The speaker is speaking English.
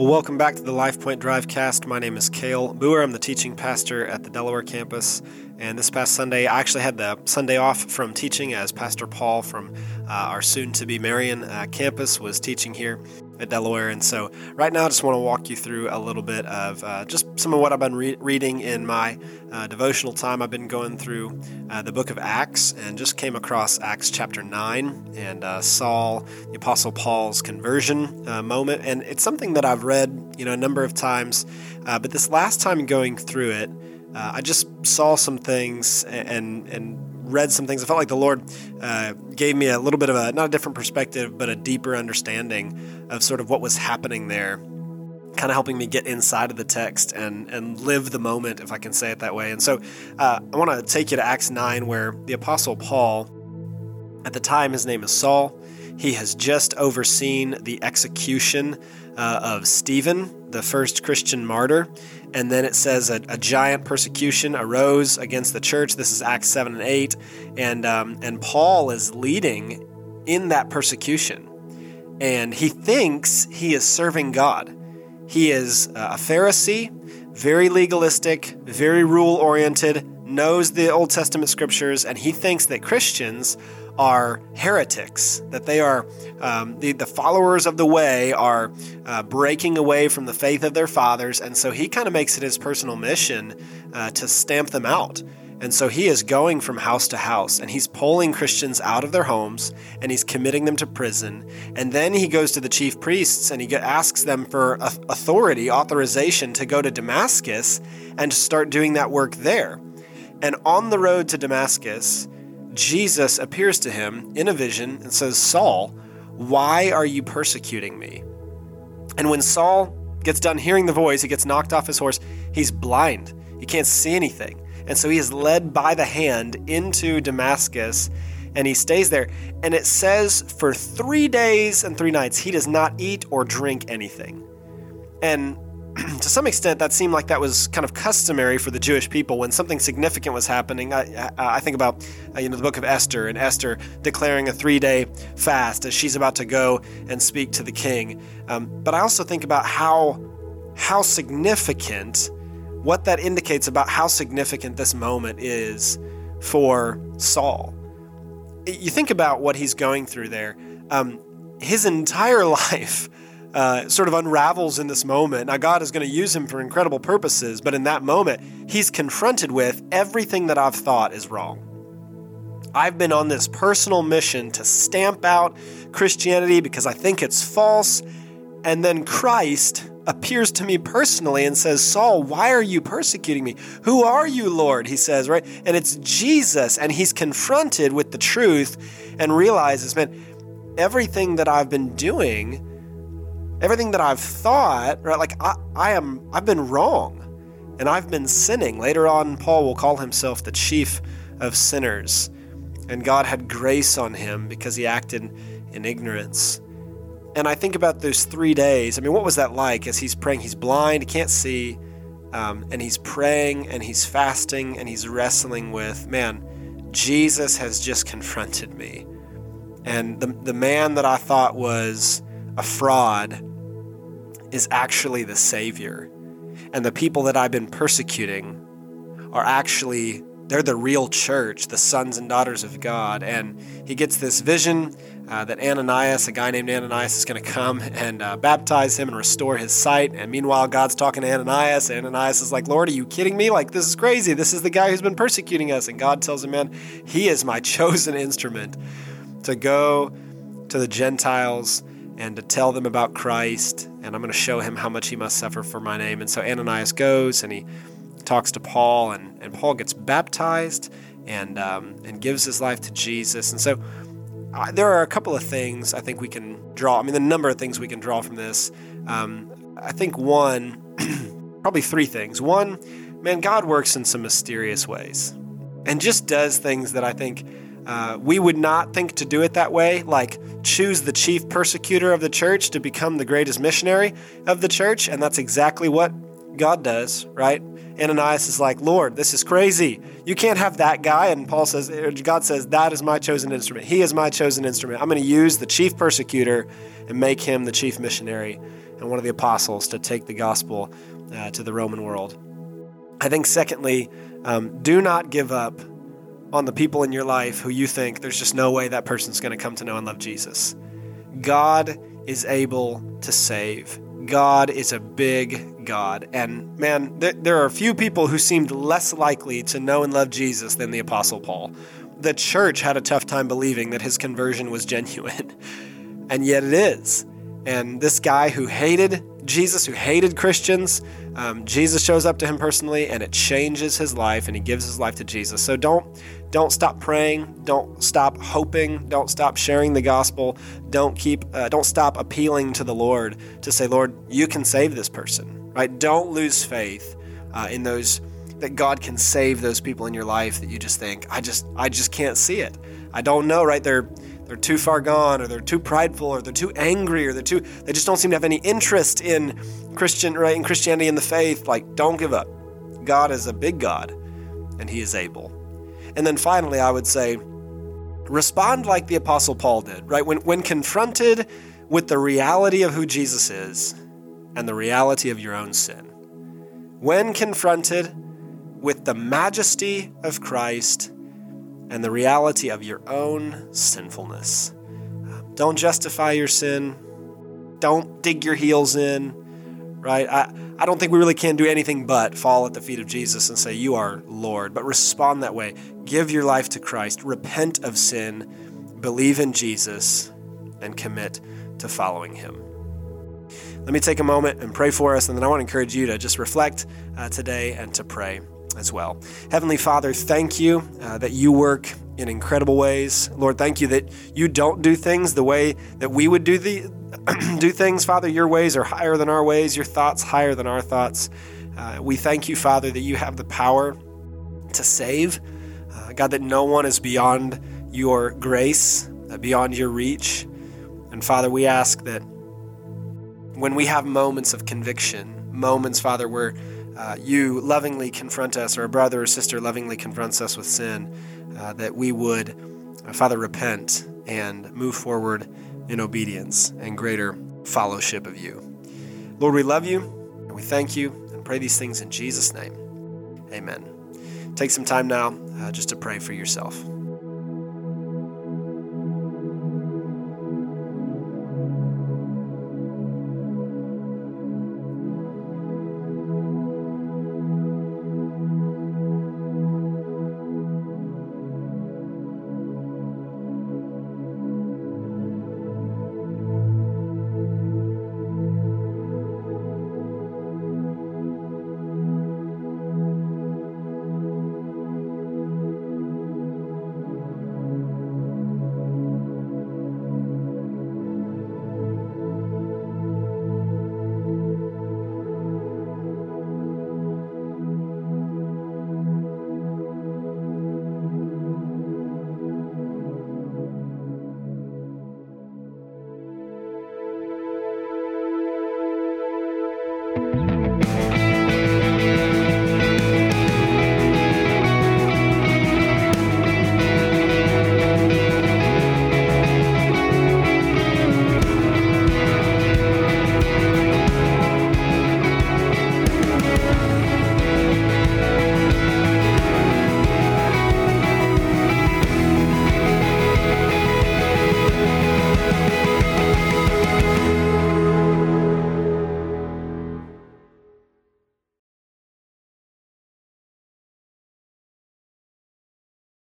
Well, welcome back to the Life Point Drivecast. My name is Cale Boer. I'm the teaching pastor at the Delaware campus. And this past Sunday, I actually had the Sunday off from teaching as Pastor Paul from our soon-to-be Marion campus was teaching here at Delaware. And so right now I just want to walk you through a little bit of just some of what I've been reading in my devotional time. I've been going through the book of Acts and just came across Acts chapter 9 and saw the Apostle Paul's conversion moment. And it's something that I've read, a number of times, but this last time going through it, I just saw some things and read some things. I felt like the Lord gave me a little bit of not a different perspective, but a deeper understanding of sort of what was happening there, kind of helping me get inside of the text and live the moment, if I can say it that way. And so I want to take you to Acts 9, where the Apostle Paul, at the time his name is Saul, he has just overseen the execution of Stephen, the first Christian martyr. And then it says a giant persecution arose against the church. This is Acts 7 and 8. And Paul is leading in that persecution. And he thinks he is serving God. He is a Pharisee, very legalistic, very rule-oriented, knows the Old Testament scriptures, and he thinks that Christians are heretics, that they are the followers of the way are breaking away from the faith of their fathers, and so he kind of makes it his personal mission to stamp them out. And so he is going from house to house, and he's pulling Christians out of their homes, and he's committing them to prison. And then he goes to the chief priests, and he asks them for authorization to go to Damascus and to start doing that work there. And on the road to Damascus, Jesus appears to him in a vision and says, "Saul, why are you persecuting me?" And when Saul gets done hearing the voice, he gets knocked off his horse. He's blind. He can't see anything. And so he is led by the hand into Damascus, and he stays there. And it says for 3 days and 3 nights, he does not eat or drink anything. And to some extent, that seemed like that was kind of customary for the Jewish people when something significant was happening. I think about the book of Esther, and Esther declaring a 3-day fast as she's about to go and speak to the king. But I also think about how significant, what that indicates about how significant this moment is for Saul. You think about what he's going through there. His entire life sort of unravels in this moment. Now, God is going to use him for incredible purposes, but in that moment, he's confronted with everything that I've thought is wrong. I've been on this personal mission to stamp out Christianity because I think it's false, and then Christ appears to me personally and says, "Saul, why are you persecuting me? Who are you, Lord?" he says, right? And it's Jesus, and he's confronted with the truth and realizes, man, everything that I've been doing, everything that I've thought, right? Like I've been wrong, and I've been sinning. Later on, Paul will call himself the chief of sinners, and God had grace on him because he acted in ignorance. And I think about those 3 days. I mean, what was that like as he's praying? He's blind, he can't see, and he's praying, and he's fasting, and he's wrestling with, man, Jesus has just confronted me. And the man that I thought was a fraud is actually the Savior. And the people that I've been persecuting are actually, they're the real church, the sons and daughters of God. And he gets this vision that Ananias, a guy named Ananias, is going to come and baptize him and restore his sight. And meanwhile, God's talking to Ananias. And Ananias is like, "Lord, are you kidding me? Like, this is crazy. This is the guy who's been persecuting us." And God tells him, man, he is my chosen instrument to go to the Gentiles and to tell them about Christ, and I'm going to show him how much he must suffer for my name. And so Ananias goes, and he talks to Paul, and Paul gets baptized and gives his life to Jesus. And so there are a couple of things I think we can draw. I mean, the number of things we can draw from this. I think one, probably 3 things. One, man, God works in some mysterious ways and just does things that I think we would not think to do it that way, like choose the chief persecutor of the church to become the greatest missionary of the church. And that's exactly what God does, right? Ananias is like, "Lord, this is crazy. You can't have that guy." And God says, "That is my chosen instrument. He is my chosen instrument. I'm going to use the chief persecutor and make him the chief missionary and one of the apostles to take the gospel to the Roman world. I think secondly, do not give up on the people in your life who you think there's just no way that person's going to come to know and love Jesus. God is able to save. God is a big God. And man, there are a few people who seemed less likely to know and love Jesus than the Apostle Paul. The church had a tough time believing that his conversion was genuine, and yet it is. And this guy who hated Jesus, who hated Christians, Jesus shows up to him personally, and it changes his life, and he gives his life to Jesus. So don't stop praying, don't stop hoping, don't stop sharing the gospel, don't stop appealing to the Lord to say, Lord, you can save this person, right? Don't lose faith in those, that God can save those people in your life that you just think, I just can't see it. I don't know, right? They're too far gone, or they're too prideful, or they're too angry, or they just don't seem to have any interest in Christianity and the faith. Like, don't give up. God is a big God, and he is able. And then finally, I would say, respond like the Apostle Paul did, right? When confronted with the reality of who Jesus is and the reality of your own sin. When confronted with the majesty of Christ and the reality of your own sinfulness. Don't justify your sin. Don't dig your heels in, right? I don't think we really can do anything but fall at the feet of Jesus and say, you are Lord. But respond that way. Give your life to Christ. Repent of sin. Believe in Jesus and commit to following him. Let me take a moment and pray for us, and then I want to encourage you to just reflect today and to pray as well. Heavenly Father, thank you that you work in incredible ways. Lord, thank you that you don't do things the way that we would do things. Father, your ways are higher than our ways, your thoughts higher than our thoughts. We thank you, Father, that you have the power to save. God, that no one is beyond your grace, beyond your reach. And Father, we ask that when we have moments of conviction, moments, Father, where you lovingly confront us, or a brother or sister lovingly confronts us with sin, that we would, Father, repent and move forward in obedience and greater fellowship of you. Lord, we love you and we thank you and pray these things in Jesus' name. Amen. Take some time now just to pray for yourself.